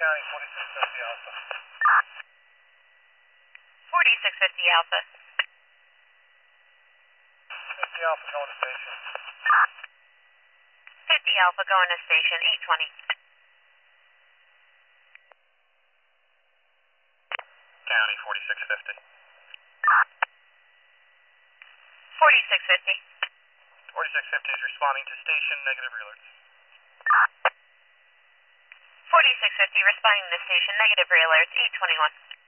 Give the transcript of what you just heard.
County, 4650 Alpha. 4650 Alpha. 50 Alpha going to station. 50 Alpha going to station, 820. County, 4650. 4650. 4650 is responding to station, negative realerts. 4650 responding to station, negative realerts, 821.